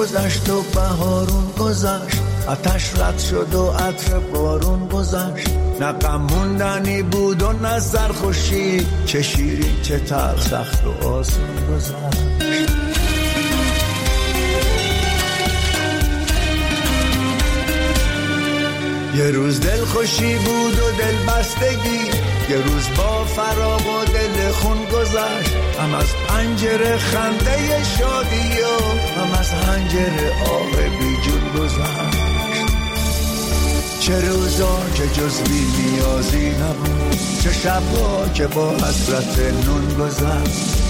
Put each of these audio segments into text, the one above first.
گذشت و بهارون گذشت، آتش رد شد و عطر بارون گذشت. نه غم موندنی بود و نه سرخوشی، چه شیرین چه تلخ، سخت و آسون گذشت. یه روز دل خوشی بود و دل بستگی، یه روز با فراق و دل خون گذشت. هم از پنجره خنده شادی و هم از حنجره آب بی جون گذشت. چه روزا که جز بی نیازی نبود، چه شبا که با حسرت نون گذشت.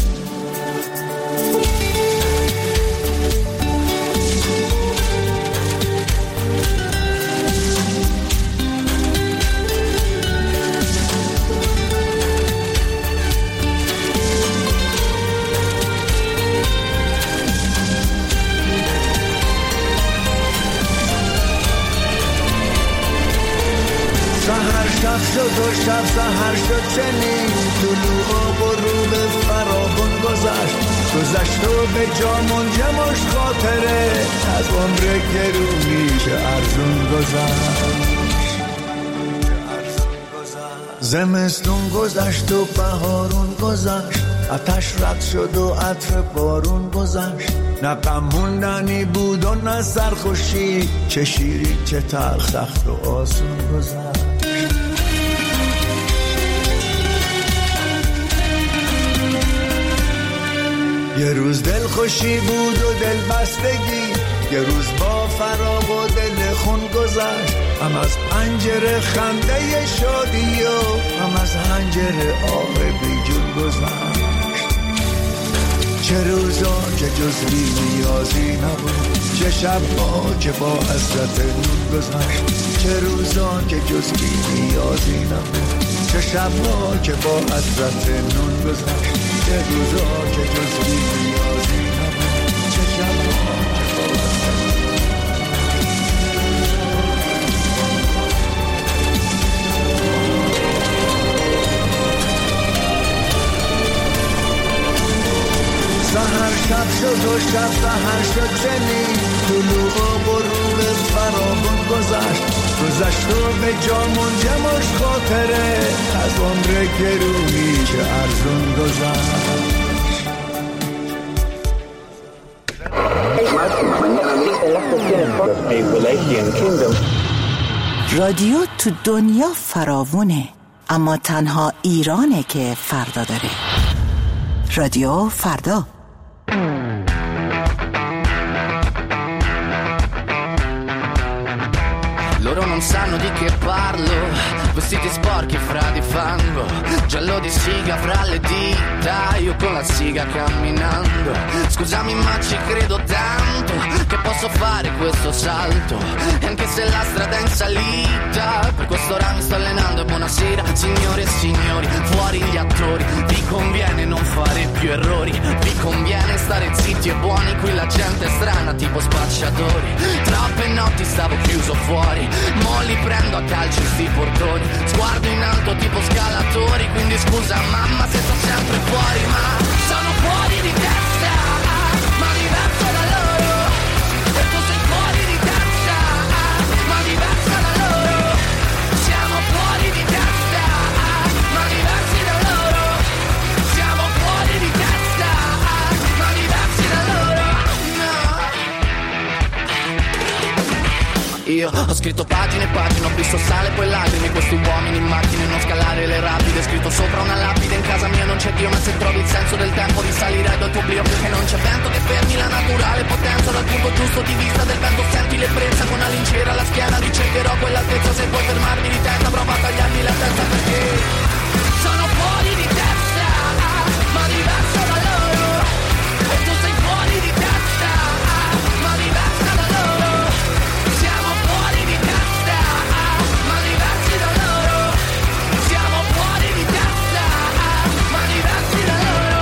شب شد و شب سحر شد چنین، طلوع و غروب فراغون گذشت. گذشت و به جا منجمش خاطره، از عمر گرونی چه ارزون گذشت. زمستون گذشت و بهارون گذشت، آتش رد شد و عطر بارون گذشت. نه غم موندنی بود و نه سرخوشی، چه شیرین چه تلخ، سخت و آسون گذشت. یه روز دل خوشی بود و دل بستگی، یه روز با فراق و دل خون گذشت. هم از پنجره خنده شادی و هم از حنجره آب بی جون گذشت. چه روزا که جز بی نیازی نبود، چه شبا که با حسرت نون گذشت. چه روزا که جز بی نیازی نبود، چه شبا که با حسرت نون گذشت. چه روزا که جز بی نیازی نبود، چه شبا که با حسرت سحر شب شد و شب سحر شد چنین، طلوع و غروب فراغون گذشت. گذشت و به جا منجمش خاطره، از عمر گرونی چه ارزون گذشت. رادیو تو دنیا فراوونه، اما تنها ایرانه که فردا داره. رادیو فردا. Loro non sanno di che parlo, vestiti sporchi fra di fango, giallo di siga fra le dita, io con la siga camminando. Scusami ma ci credo tanto, che posso fare questo salto, e anche se la strada è in salita, per quest'ora mi sto allenando. E buonasera signore e signori, fuori gli attori, vi conviene non fare più errori, vi conviene stare zitti e buoni, qui la gente è strana tipo spacciatori. Troppe notti stavo chiuso fuori, mo li prendo a calci sti portoni, sguardo in alto tipo scalatori, quindi scusa mamma se sto sempre fuori, ma sono fuori di testa, ma diverso da loro, e tu sei fuori di testa, ma diversa da loro, siamo fuori di testa, ma diversi da loro, siamo fuori di testa, ma diversi da loro, no. Io ho scritto pagine e pagine, ho visto sale poi lacrime, questi uomini in macchine, non scalare le rapide, scritto sopra una lapide, in casa mia non c'è Dio, ma se trovi il senso del tempo risalirai dal tuo oblio, perché non c'è vento che fermi la naturale potenza, dal punto giusto di vista del vento senti l'ebbrezza, con una lincera alla schiena ricercherò quell'altezza, se puoi fermarmi di testa prova a tagliarmi la testa, perché sono fuori di testa, ma diverso da loro, e tu sei fuori di testa, ma diversa da loro, siamo fuori di testa, ma diversi da loro, siamo fuori di testa, ma diversi da loro.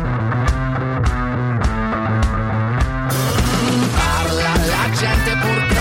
Parla la gente pur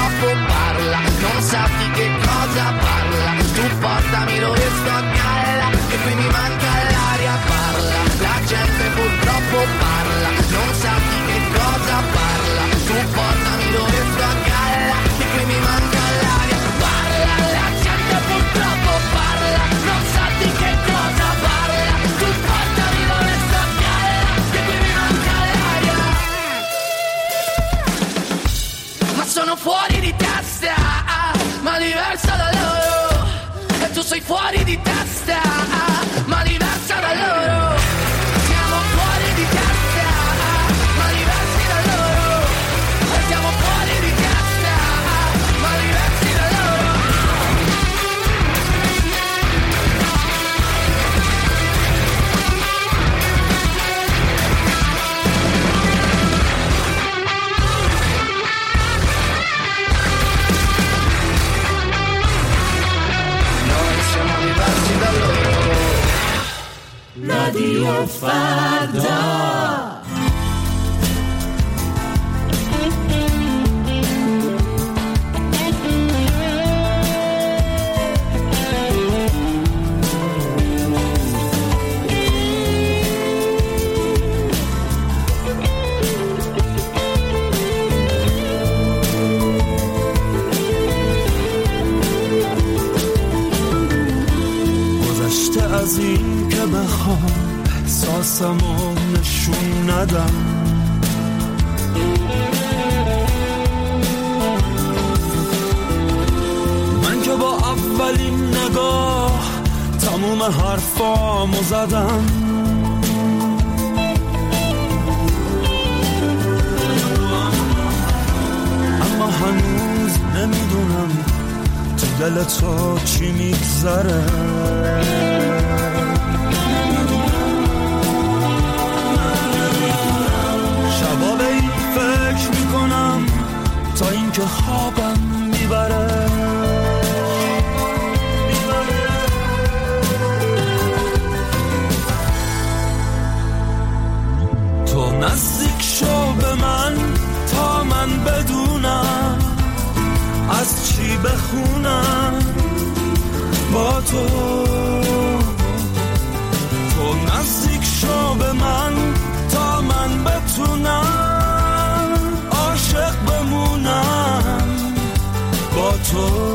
da loro e tu sei fuori di testa, ma diversa da loro. Siamo fuori di testa, ma diversi da loro. E siamo fuori di testa, ma diversi da loro. رادیو فردا. گذشته از این که بخوام احساسمو نشون ندم، من که با اولین نگاه تموم حرفامو زدم. اما هنوز نمیدونم تو دل تو چی میگذره. شبا به این فکر میکنم تا اینکه خوابم میبره. تو نزدیک شو به من تا من بدونم از چی بخونم با تو. تو نزدیک شو به من تا من بتونم عاشق بمونم با تو.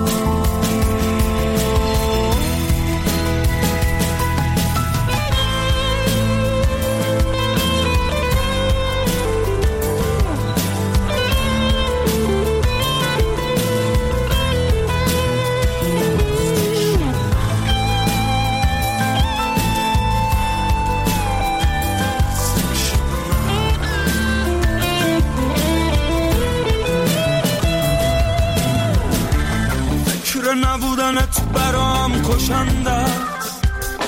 نبودنت برام کشنده است،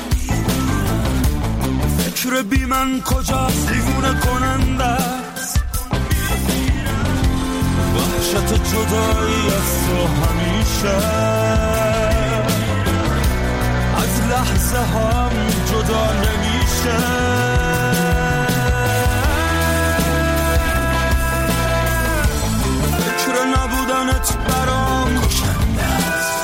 فکر بی من کجاست دیوونه کننده است. وحشت جدایی از تو همیشه از لحظه هم جدا نمیشه. فکر نبودنت برام کشنده است،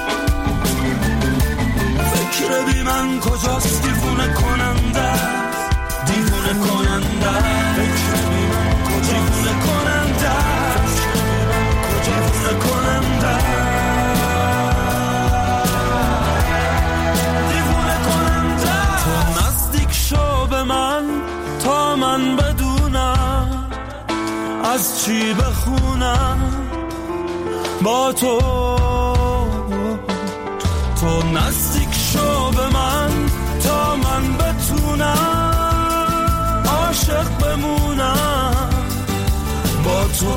فکر بی من کجاست دیوونه کننده، دیوونه کننده. فکر بی من کجاست دیوونه کننده، دیوونه کننده، دیوونه کننده. تو نزدیک شو به من تا من بدونم از چی بخونم با تو. تو نزدیک شو به من تا من بتونم عاشق بمونم با تو.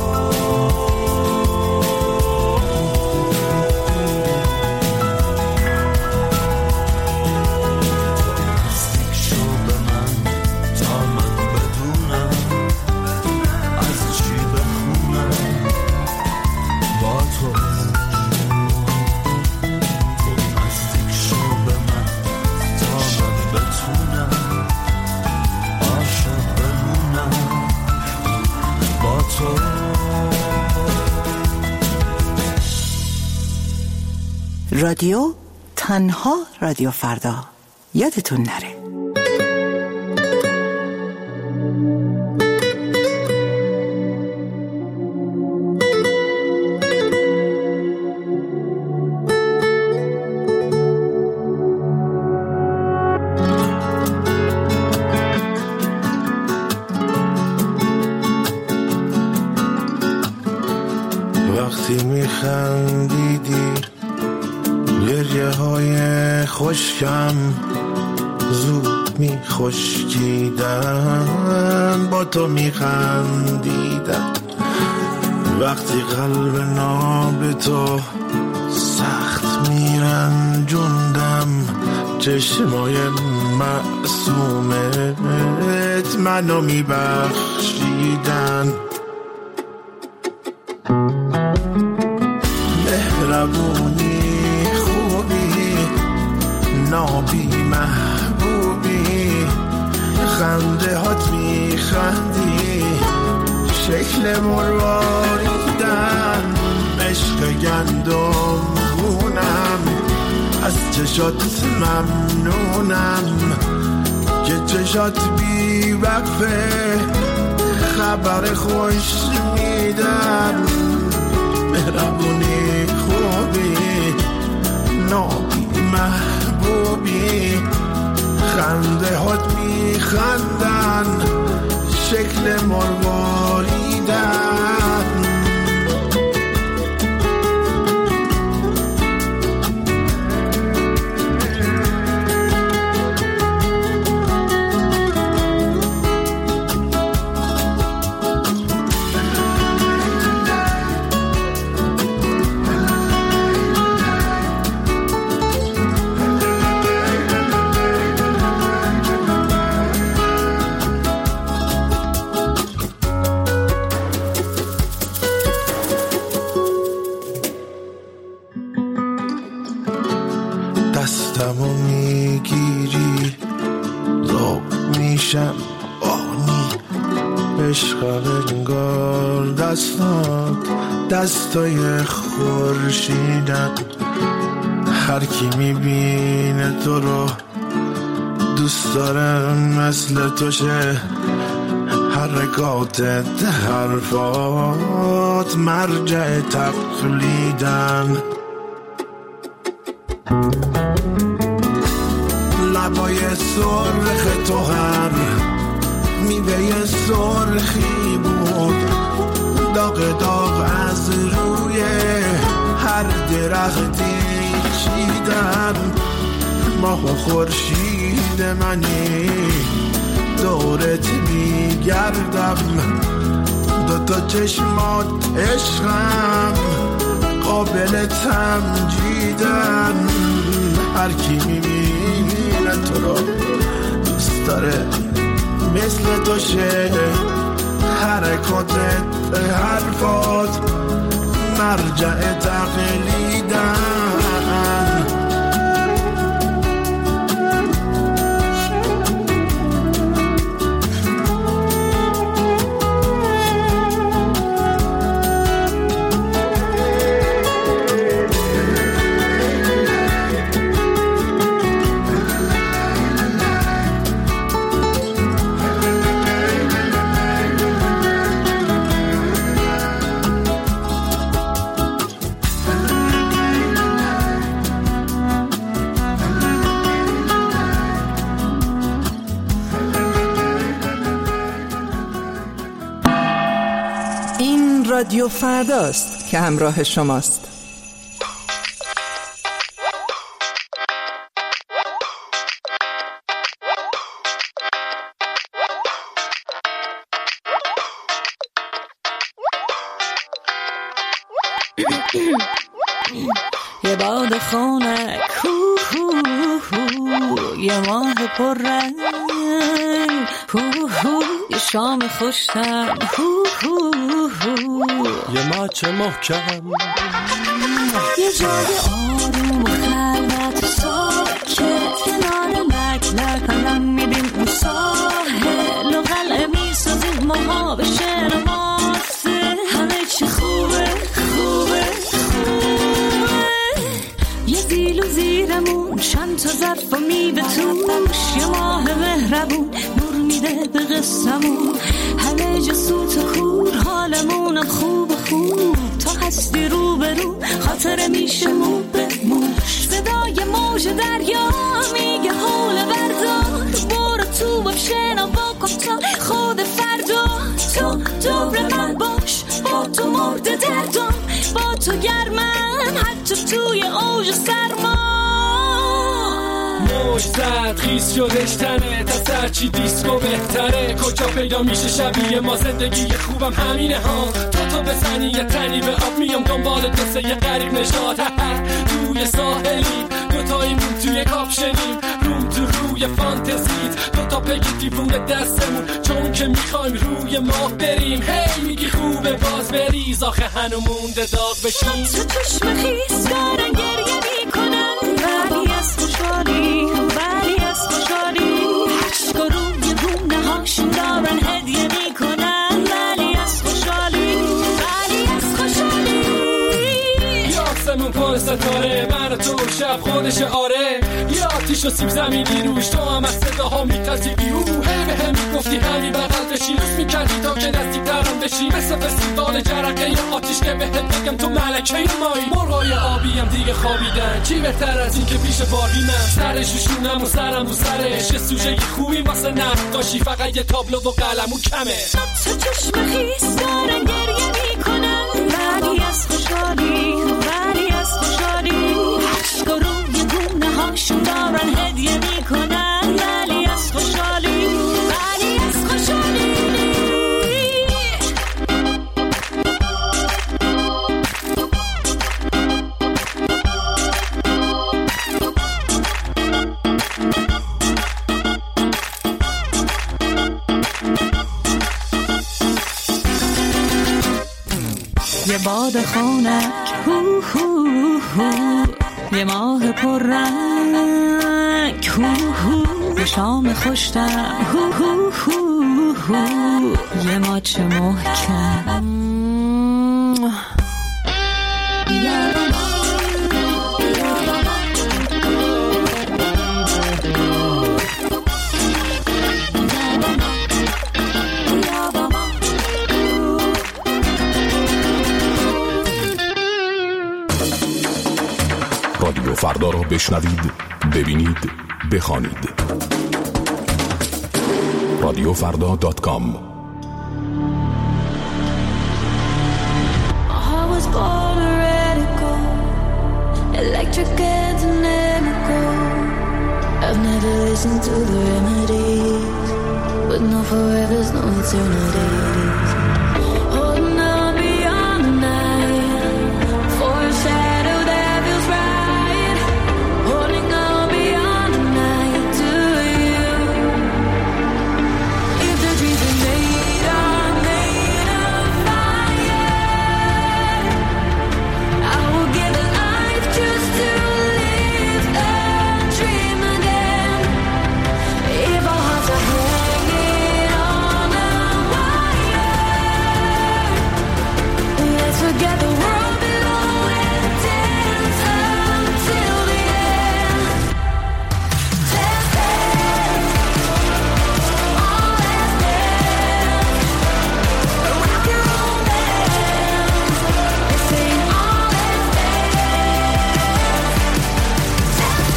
رادیو تنها رادیو فردا. یادتون نره. وقتی میخندیدی خشکم زود می خشکیدن، با تو می خندیدن. وقتی قلب ناب تو سخت می رنجوندم، چشمای معصومت منو می بخشیدن. مهربونی خوبی نابی محبوبی، خنده هات می خندی شکل مرواریدن. عشق گندم گونم از چشات ممنونم که چشات بی وقفه خبر خوش میدن. مهربونی خوبی نابی محبوبی، خنده هات می خندن شکل مرواریدن. دستمو میگیری ذوق میشم آنی، عشق انگار دستات دستای خورشیدن. هر کی میبینه تو رو دوست داره مثل تو شه، حرکاتت حرفات مرجع تقلیدن. لبای سرخ تو هر میوه سرخی بود، داغ داغ از روی هر درختی چیدن. ماه و خورشید منی دورت میگردم، دوتا چشمات عشقم قابل تمجیدن. هر کی میبینه تو رو دوست داره مثل تو شه، حرکاتت حرفات مرجع تقلیدن. رادیو فرداست که همراه شماست. یه باد خنک یه ماه پررنگ یه شام خوشم یه ماچ محکم، یه جای آروم و خلوت ساکت کنار لک لکم میدیم اون ساحل و قلعه میسازیم ماها به شعر واسه همه چی خوبه خوبه خوبه. یه زیل و زیرمون چند تا ظرف و میوه توش، یه ماه مهربون نور میده به قصمون. همه جا سوت و کور حالمونم خوب خوب، تا هستی رو به رو خاطره میشه مو به موش. صدای موج دریا میگه حول بردار، برو تو با شنوا کن تا خود فردا. تو دور من باش، با تو مرد دردم، با تو گرمن حتی توی اوج سرما. موج زد خیز شدش تنه تا سرچی دیسکو بهتره کجا پیدا میشه شبیه ما زندگی خوبم همینه ها تو بزنی یه تنی به آب میام دنبال دسته یه غریب نشاد توی ساحلی دوتاییمون توی کاپشنیم روم تو روی فانتزیت دوتا پگی دیوونه دستمون چون که میخوایم روی ماه بریم هی میگی خوبه باز بریز آخه هنو مونده داغ بشیم تو چشم خیس دارن گریه میکنن ولی از خوشحالی ولی از خوشحالی عشق روی گونه هاشون دارن هدیه میکنن ولی از خوشحالی ولی از خوشحالی یاسمون پر ستاره من و تو شب خودش آره یا آتیش و سیب زمینی روش تو هم از صداها میتازی بیرو هی به هم میگفتی همین بغل بشی لوس میکردی تا که نزدیک ترم بشی مثل فستیوال جرقه یا آتیش که بهت بگم تو ملکه مایی مرغای آبی هم دیگه خوابیدن چی بهتر از این که پیش باربینم سرش روشونم و سرم رو سرش یه سوژه خوبی واسه نقاشی فقط یه تابلو و قلمو کمه تو چشم خیس دارن گریه میکنن ولی از خوشحالی ولی از خوشحالی عشق روی گونه هاشون دارن هدیه میکنن ولی از خوشحالی ولی از خوشحالی یه باد خونک هو هو هو یه ماه پر رنگ هو هو یه شام خوشتم هو هو هو هو یه ماچ محکم رادیو فردا را بشنوید، ببینید، بخوانید. radiofrda.com. I was born a radical, electric and dynamical. I've never listened to the remedies, with no forevers, no eternities. Holding on beyond the night, for a shadow that feels right. Holding on beyond the night to you. If the dreams are made of fire, I will give a life just to live and dream again. If our hearts are hanging on a wire, let's forget the world below and dance until the end. Let's dance, all let's dance, rock and roll dance. Let's sing all let's dance. Let's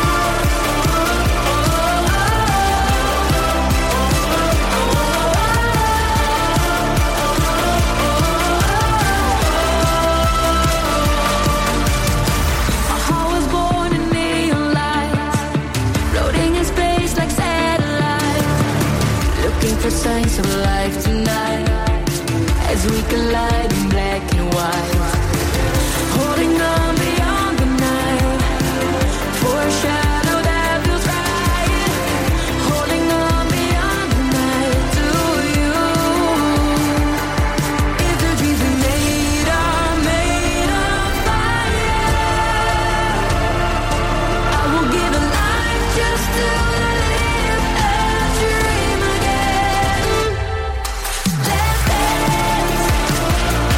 I was born in neon lights, floating in space like satellites, looking for signs of life tonight, as we collide in black and white. Holding on beyond the night, for a shadow that feels right. Holding on beyond the night to you. If the dreams we made are made of fire, I will give a life just to live and dream again. Let's dance,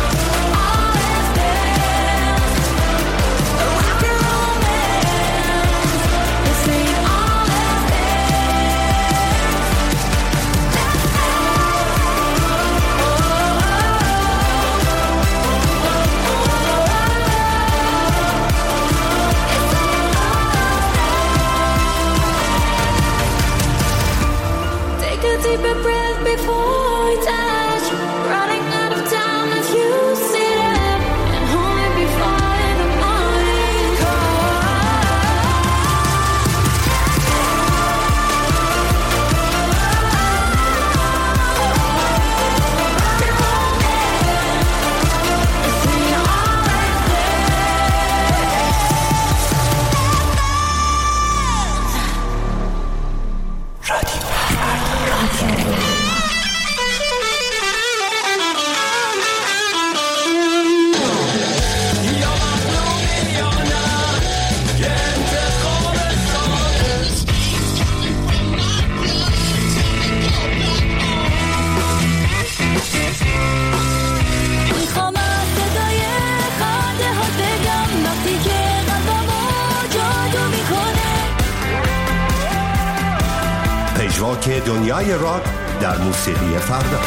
پژواک دنیای راک در موسیقی فردا.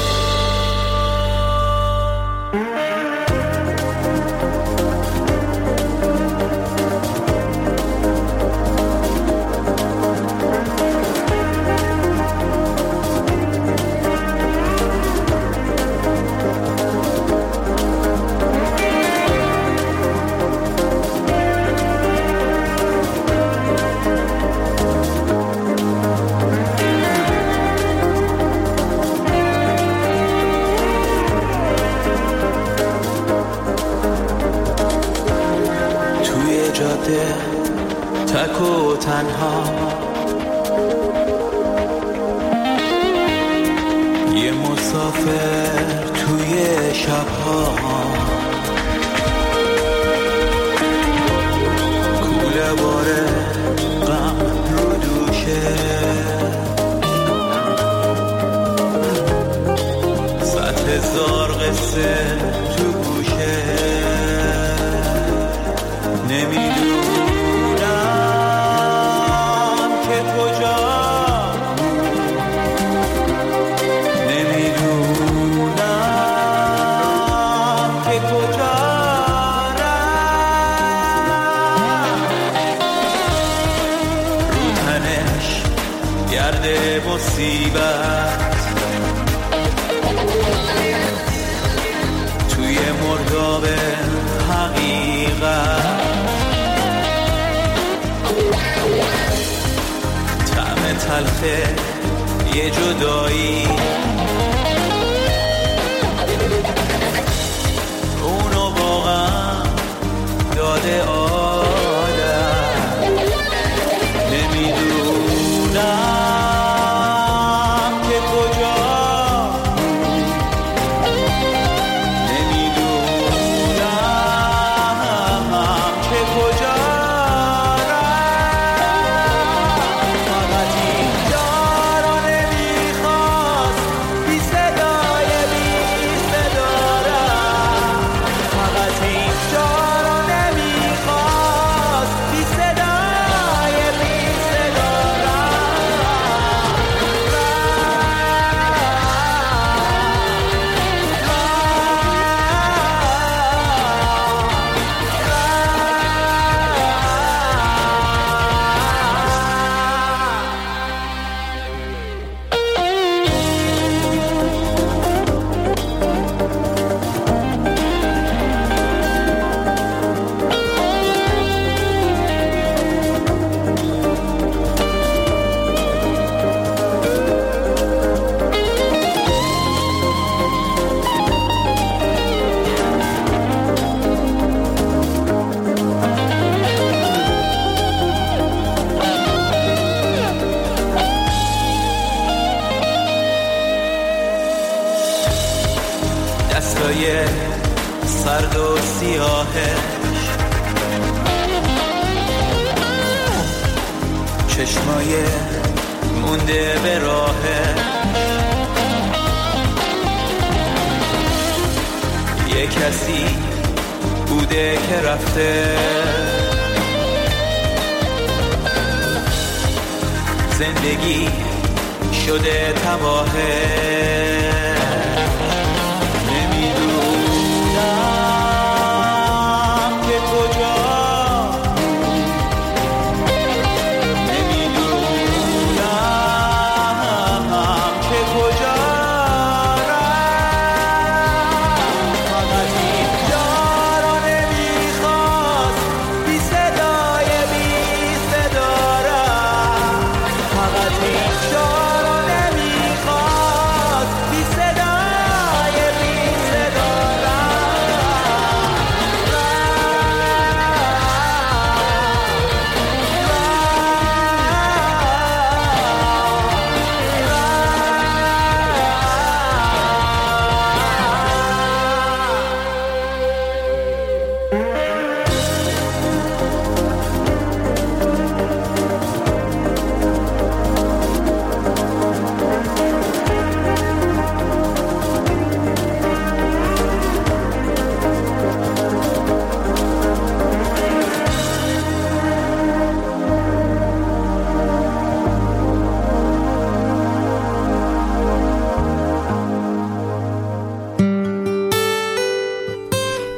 تک و تنها یه مسافر توی شبها، کوله باره غم رو دوشه، 100,000 قصه تو گوشه، نمیدونم که کجا، نمیدونم که کجا رو تنش گرده مصیبت، توی مرداب حقیقت، طعم تلخه یه جدایی، اونو واقعا داده آدم، نمیدونم که کجا، نمیدونم که کجا، فقط اینجا رو نمیخواست بی صدای بی صدارم، فقط اینجا رو نمیخواست بی صدای بی دستای سرد و سیاهش، چشمای مونده به راهش، یه کسی بوده که رفته، زندگی شده تباهه، نمیدونم که کجا، نمیدونم که کجا، فقط اینجا رو نمیخواست بی صدای بی صدارم، فقط اینجا رو نمیخواست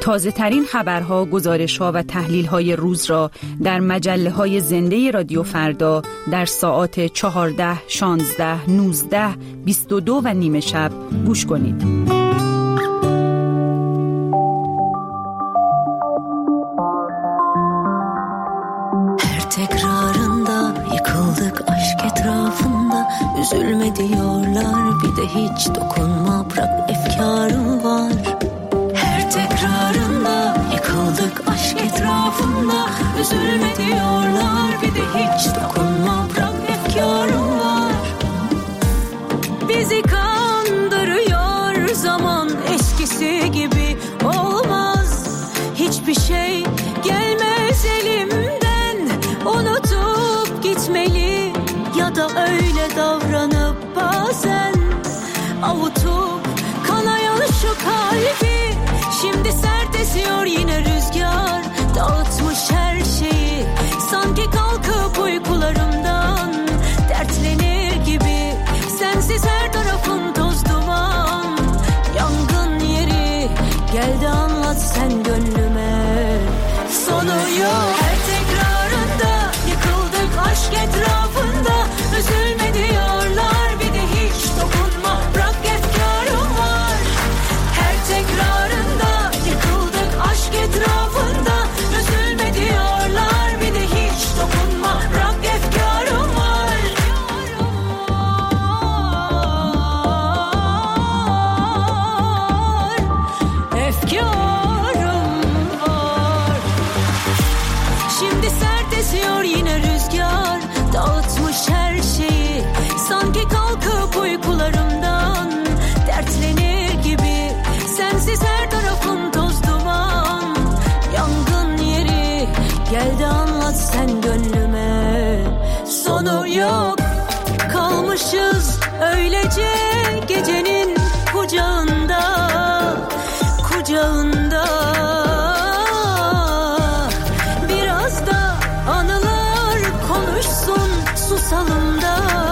تازه ترین خبرها، گزارش‌ها و تحلیل‌های روز را در مجله‌های زنده رادیو فردا در ساعات 14، 16، 19، 22 و نیم شب گوش کنید. Her tekrarında yıkıldık aşk etrafında. Üzülme diyorlar bir de hiç dokunma, bırak efkarım var. Her tekrarında yıkıldık aşk etrafında. Üzülme diyorlar bir de hiç dokunma, bırak efkarım var. Bizi kandırıyor zaman, eskisi gibi olmaz. Hiçbir şey gelmez elimden, unutup gitmeli ya da öyle davranıp bazen avutup kanayan şu kalbi. Şimdi sert esiyor yine rüzgar, dağıtmış her şeyi. Sanki kalkıp uykularımdan dertlenir gibi. Sensiz her tarafım toz duman, yangın yeri. Gel de anlat sen gönlüme, sonu yok. Her tekrarında yıkıldık aşk etrafında. Üzülme diyorlar bir de hiç dokunma, bırak efkarım var. Her tekrarında yıkıldık aşk etrafında. Üzülme diyorlar bir de hiç dokunma, bırak efkarım var. Efkarım var. Şimdi sert esiyor yine rüzgar, dağıtmış her şeyi. Sanki kalkıp uykularımdan dertlenir gibi. Sensiz her tarafım toz duman, yangın yeri. Gel de anlat sen gönlüme, sonu yok. Kalmışız öylece gecenin kucağında, kucağında. Biraz da anılar konuşsun, susalım da,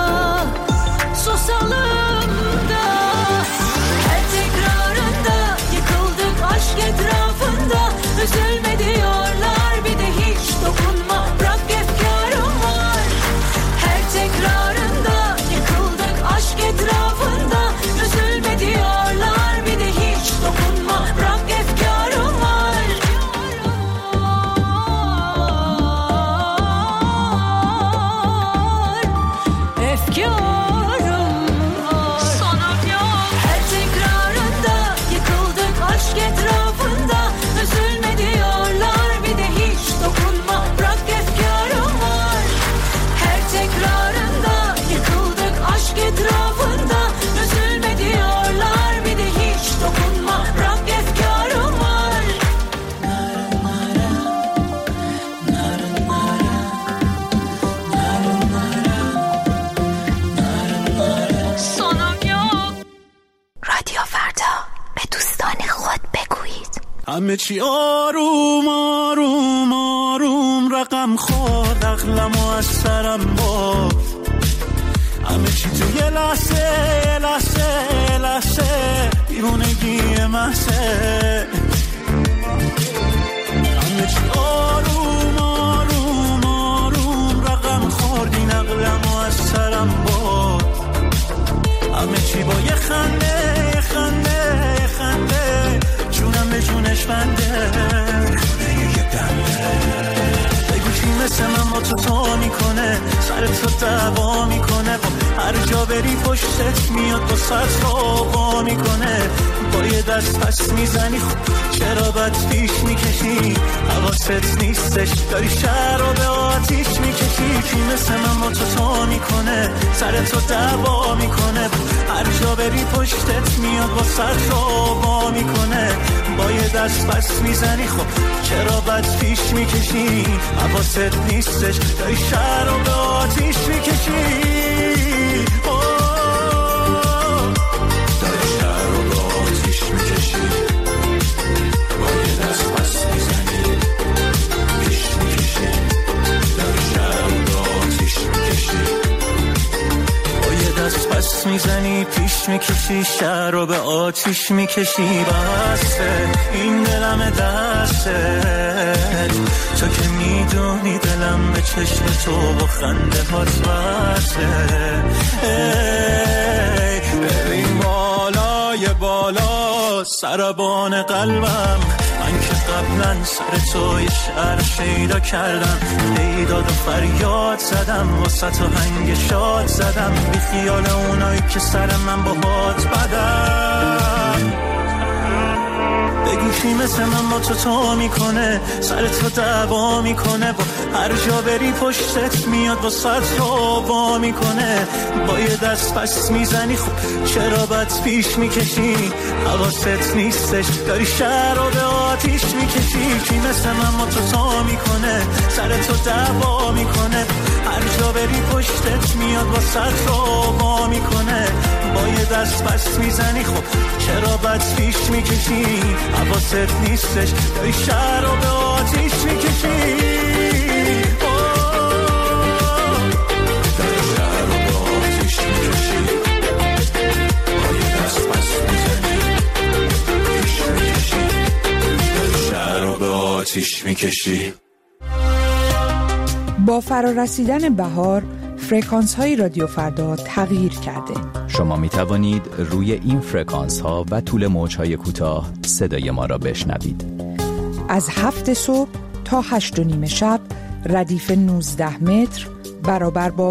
susalım da. Her tekrarında yıkıldık aşk etrafında. Üzülme diyorlar bir de hiç dokunma, bırak efkarım var. Her tekrarında yıkıldık aşk etrafında. Üzülme diyorlar bir de hiç dokunma, bırak efkarım var. Efkarım var. Sonum yok. Her tekrarında yıkıldık aşk etrafında. Üzülme diyorlar bir de hiç dokunma, bırak efkarım var. Her tekrarında yıkıldık aşk etrafında. Üzülme diyorlar bir de hiç dokunma, bırak efkarım var. Sonum yok. رادیو فردا، به دوستان خود بگویید. همه چی آروم آروم آروم رقم خورد، عقلمو از سرم برد. همه چی تو یه لحظه یه لحظه یه لحظه دیوونگی محضه. همه چی آروم آروم آروم رقم خورد، این عقلمو از سرم برد. همه چی با یه خنده یه خنده یه خنده، جونم به جونش بنده. یه دنده بگو کی مثل من با تو میکنه، سر تو دعوا میکنه. هر جا بری پشتت میاد با سر تو میکنه. با یه دست پس میزنی خب چرا بد پیش میکشی؟ حواست نیستش داری شهر رو به آتیش میکشی. کی مثل من با تو میکنه، سر تو دعوا میکنه. هر جا بری پشتت میاد با سر تو میکنه. با یه دست پس میزنی خب چرا بد پیش میکشی؟ حواست نیستش داری شهر رو به آتیش میکشی. داری شهر رو به آتیش میکشی. با یه دست پس میزنی پیش میکشی. داری شهر رو به آتیش میکشی. با یه دست پس وصلت میزنی پیش میکشی شهر رو به آتیش میکشی بسته این دلم دسته تو که میدونی دلم به چشم تو و خنده هات بسته ببین بالای بالا سربان قلبم من که قبلا سر تو یه شعر شیدا کردم پیداد و فریاد زدم واسه تو هنگ شاد زدم بی خیال اونایی که سر من با هات بدم بگو کی مثل من با تو میکنه سر تو دعوا میکنه با هر جا بری پشتت میاد با سر تو وا میکنه با یه دست پس میزنی خب چرا بد پیش میکشی حواست نیستش داری شهر رو به آتیش میکشی کی مثل من با تو میکنه سر تو دعوا میکنه هر جا بری پشتت میاد با سر تو وا میکنه با یه دست پس میزنی خب چرا بد پیش میکشی حواست نیستش داری شهر رو به آتیش میکشی داری شهر رو به آتیش میکشی با یه دست پس میزنی پیش میکشی داری شهر رو به آتیش میکشی. با فرارسیدن بهار فرکانس های رادیو فردا تغییر کرده. شما می توانید روی این فرکانس ها و طول موج های کوتاه صدای ما را بشنوید. از 7 صبح تا 8 و نیم شب ردیف 19 متر برابر با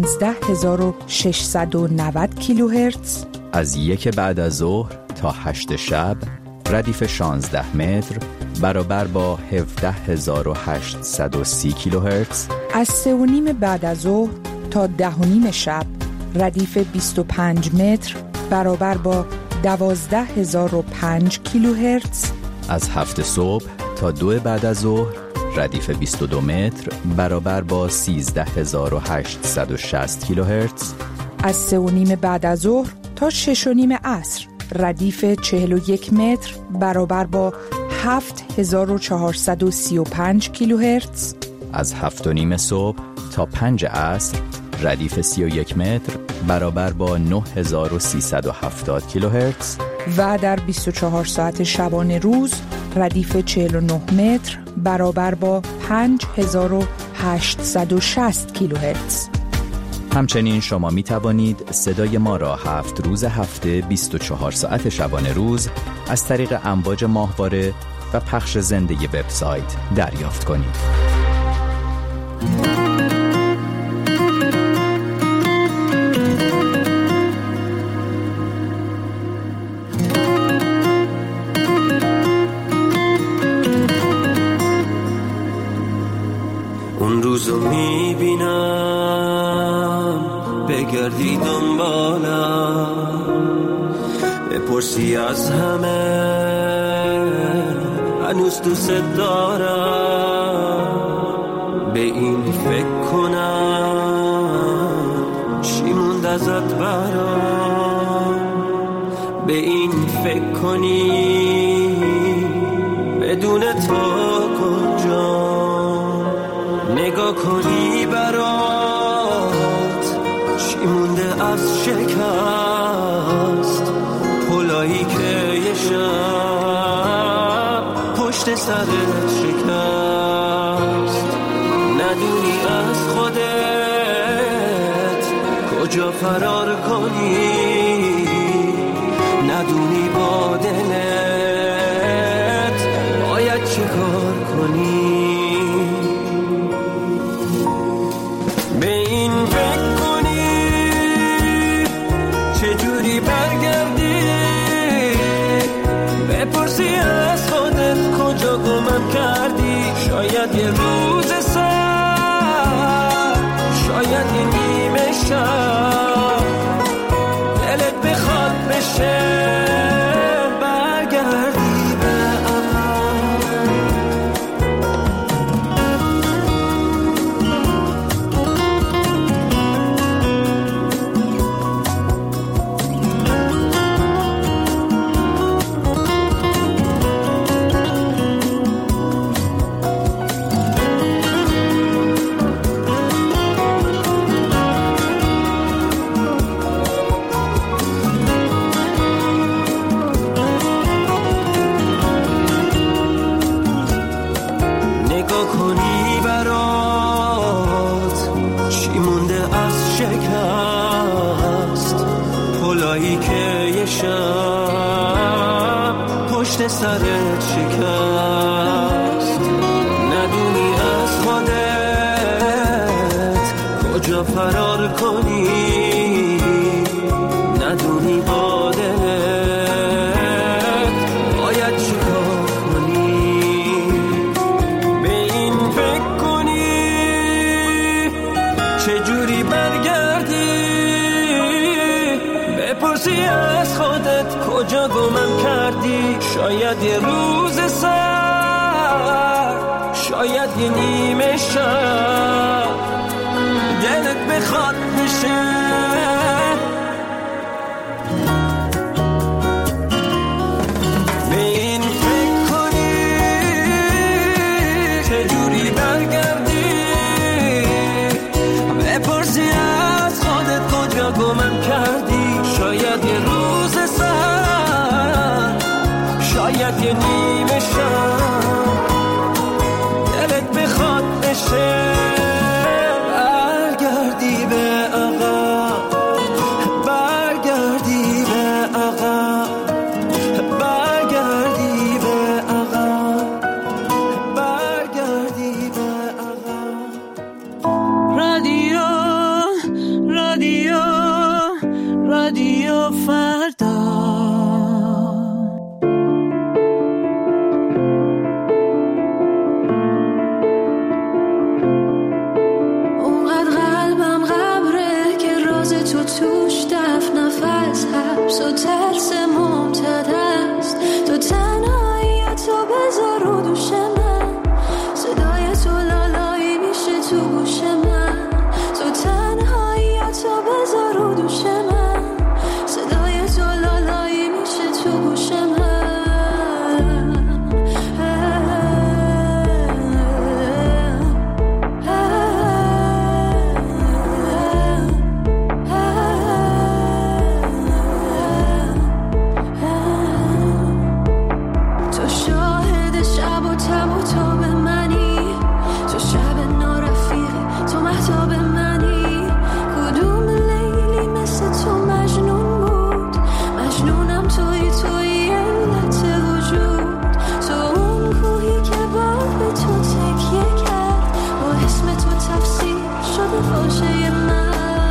15690 کیلوهرتز. از 1 بعد از ظهر تا 8 شب ردیف 16 متر برابر با 17830 کیلوهرتز. از 3 و نیم بعد از ظهر تا 10 و نیم شب ردیف 25 متر برابر با 12005 کیلوهرتز. از 7 صبح تا 2 بعد از ظهر ردیف 22 متر برابر با 13860 کیلوهرتز. از 3 و نیم بعد از ظهر تا 6 و نیم عصر ردیف 41 متر برابر با 7435 کیلوهرتز. از 7 و نیم صبح تا 5 عصر ردیف 31 متر برابر با 9370 کیلوهرتز. و در 24 ساعت شبانه روز ردیف 49 متر برابر با 5860 کیلوهرتز. همچنین شما می توانید صدای ما را 7 روز هفته 24 ساعت شبانه روز از طریق امواج ماهواره و پخش زنده وبسایت دریافت کنید. اون روزو میبینم بگردی دنبالم بپرسی از همه هنوز دوست دارم به این فکر کنم چی موند ازت برام به این فکر کنی بدون تو کجا نگاه کنی برات چی مونده از شکست پلایی که یه شب پشت سرت شکست ندونی از خودت کجا فرار کنی ندونی با دلت باید چه کار کنی به این فکر کنی چجوری برگردی بپرسی از خودت کجا گمم کردی شاید یه روز سر شاید یه نیمه شب دلت بخواد بشه برگردی به سرت شکست، ندونی از خودت کجا فرار کنی، ندونی با دلت باید چیکار کنی. به این فکر کنی چجوری برگردی، بپرسی از خودت کجا گمم کردی. شاید یه روز سر، شاید یه نیمه شب دلت بخواد بشه. به این فکر کنی چجوری برگردی، بپرسی از خودت کجا گمم کردی. شاید یه روز سر، شاید یه نیمه شب دلت بخواد بشه. برگردی به عقب، برگردی به عقب، برگردی به عقب، برگردی به عقب. رادیو رادیو رادیو فردا. اونقدر قلبم غبره که راز تو توش دفن نفس، حبس و ترس ممتد است. تو تنهایی تو بذار رو دوش من، صدای تو لالایی میشه تو گوش من. تو تنهایی تو بذار رو دوش من، صدای تو لالایی میشه تو گوش من. تو شاهد شب و تب و تاب منی، تو شب نارفیقی، تو مهتاب منی. کدوم لیلی مثل تو مجنون بود، مجنونم توی علت وجود. تو اون کوهی که باد به تو تکیه کرد، با اسم تو تفسیر شده فاشه من.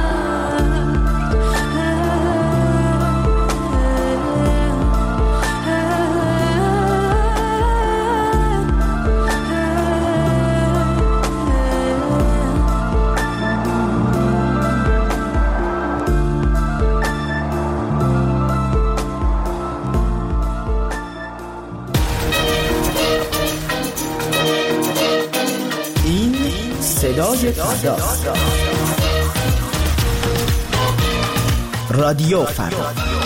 این صدای فردا، رادیو فردا.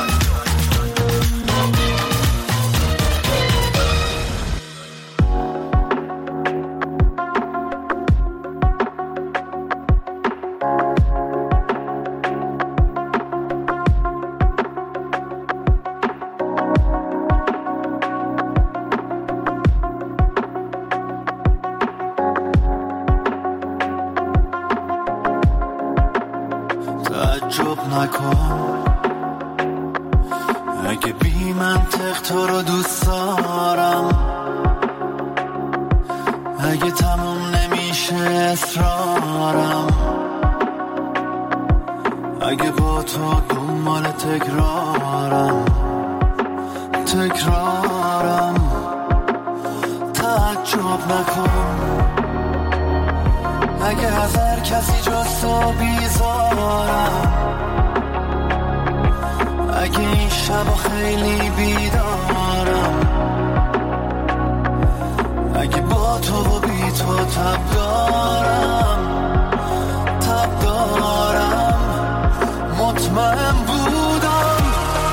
تعجب نکن اگه بی منطق تو رو دوست دارم، اگه تموم نمیشه اصرارم، اگه با تو دنبال تکرارم. تعجب نکن اگه از هر کسی جز تو بیزارم، اگه این شب خیلی بیدارم، اگه با تو و بی تو تب دارم. مطمئن بودم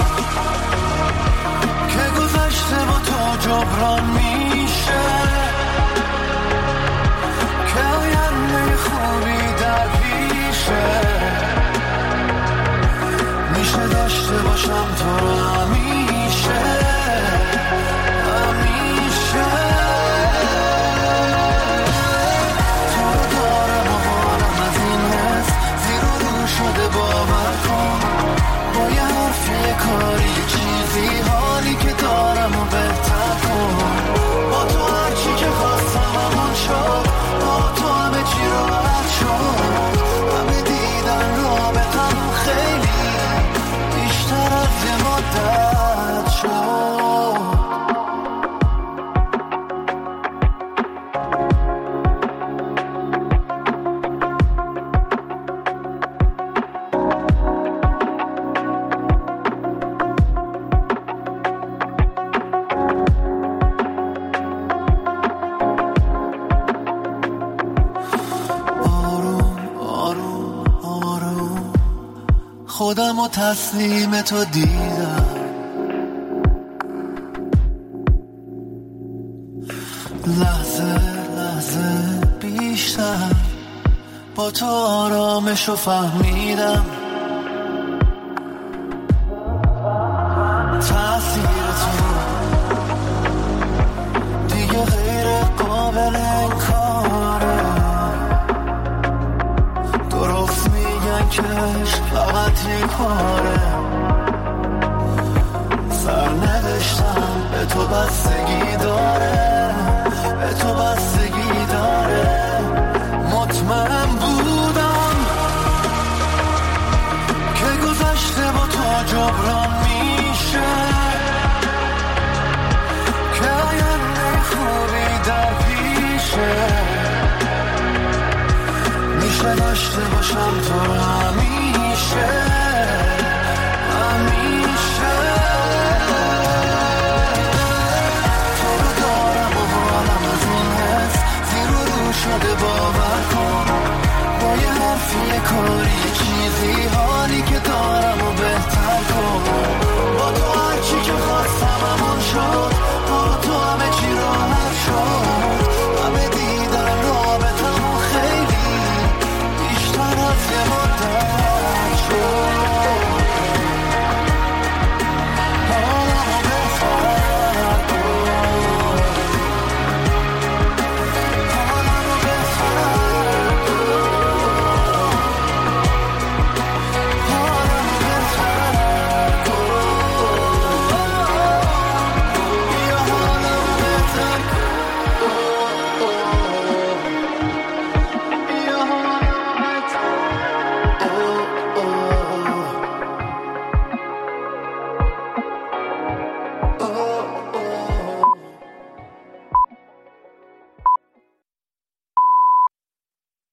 که گذشته با تو جبران میشه، که آینده خوبی در پیشه. میشه داشته باشم تو رو همیشه، همیشه. تو رو دارم و حالم از این حس زیر و رو شده، باور کن با یه حرف یه کاری چیزی حالی که دارم و بهتر خودم و تسلیم تو دیدم. لحظه لحظه بیشتر با تو آرامشو فهمیدم. تأثیر تو دیگه غیر قابل انکاره. درست میگن که عشق فقط یک کاره. سرنوشتم به تو بستگی داره، به تو بستگی داره. مطمئن بودم که گذشته با تو جبران میشه، که آینده خوبی در پیشه. میشه داشته باشم تو همیشه، همیشه. تو رو دارم و حالم از این حس زیر و رو شده. باور کن با یه حرفی یه کاری چیزی حالی که دارم